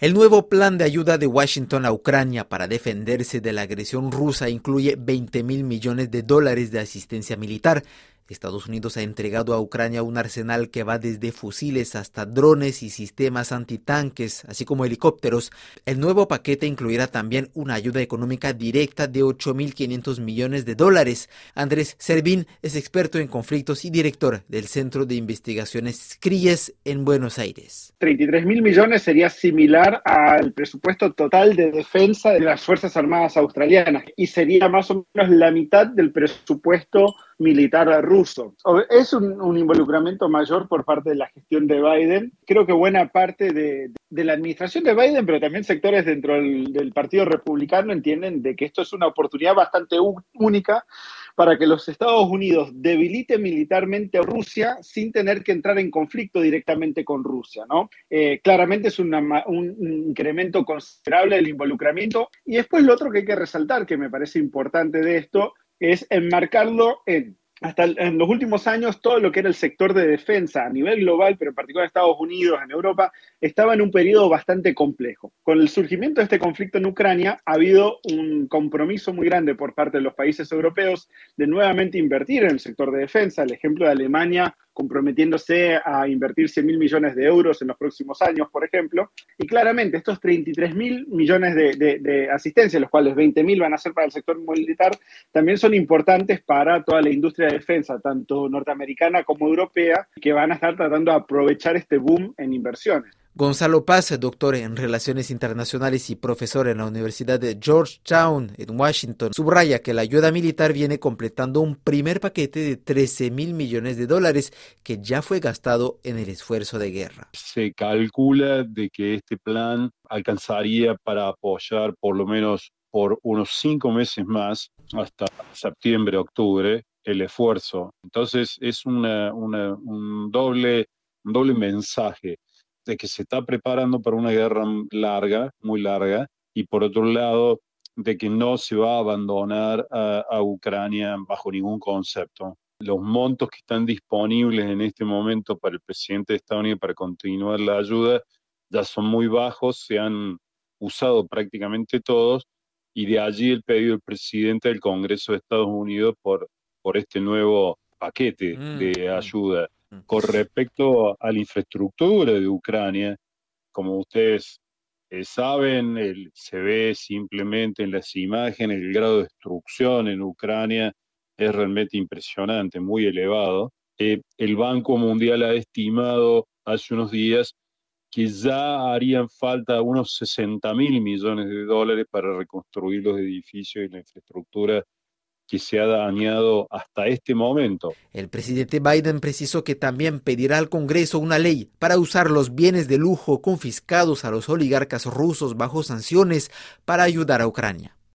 El nuevo plan de ayuda de Washington a Ucrania para defenderse de la agresión rusa incluye $20.000 millones de asistencia militar. Estados Unidos ha entregado a Ucrania un arsenal que va desde fusiles hasta drones y sistemas antitanques, así como helicópteros. El nuevo paquete incluirá también una ayuda económica directa de $8.500 millones. Andrés Servín es experto en conflictos y director del Centro de Investigaciones CRIES en Buenos Aires. 33.000 millones sería similar al presupuesto total de defensa de las Fuerzas Armadas australianas y sería más o menos la mitad del presupuesto militar ruso. Es un involucramiento mayor por parte de la gestión de Biden. Creo que buena parte de la administración de Biden, pero también sectores dentro del Partido Republicano entienden de que esto es una oportunidad bastante única para que los Estados Unidos debiliten militarmente a Rusia sin tener que entrar en conflicto directamente con Rusia, ¿no? Claramente es un incremento considerable del involucramiento. Y después lo otro que hay que resaltar, que me parece importante de esto, es enmarcarlo en los últimos años todo lo que era el sector de defensa a nivel global, pero en particular en Estados Unidos, en Europa, estaba en un periodo bastante complejo. Con el surgimiento de este conflicto en Ucrania ha habido un compromiso muy grande por parte de los países europeos de nuevamente invertir en el sector de defensa. El ejemplo de Alemania comprometiéndose a invertir 100.000 millones de euros en los próximos años, por ejemplo. Y claramente estos 33.000 millones de asistencia, los cuales 20.000 van a ser para el sector militar, también son importantes para toda la industria de defensa, tanto norteamericana como europea, que van a estar tratando de aprovechar este boom en inversiones. Gonzalo Paz, doctor en Relaciones Internacionales y profesor en la Universidad de Georgetown en Washington, subraya que la ayuda militar viene completando un primer paquete de $13.000 millones que ya fue gastado en el esfuerzo de guerra. Se calcula de que este plan alcanzaría para apoyar por lo menos por unos 5 meses más, hasta septiembre, octubre, el esfuerzo. Entonces es un doble mensaje de que se está preparando para una guerra larga, muy larga, y por otro lado, de que no se va a abandonar a Ucrania bajo ningún concepto. Los montos que están disponibles en este momento para el presidente de Estados Unidos para continuar la ayuda ya son muy bajos, se han usado prácticamente todos, y de allí el pedido del presidente del Congreso de Estados Unidos por este nuevo paquete de ayuda. Con respecto a la infraestructura de Ucrania, como ustedes saben, se ve simplemente en las imágenes, el grado de destrucción en Ucrania es realmente impresionante, muy elevado. El Banco Mundial ha estimado hace unos días que ya harían falta unos $60.000 millones para reconstruir los edificios y la infraestructura que se ha dañado hasta este momento. El presidente Biden precisó que también pedirá al Congreso una ley para usar los bienes de lujo confiscados a los oligarcas rusos bajo sanciones para ayudar a Ucrania.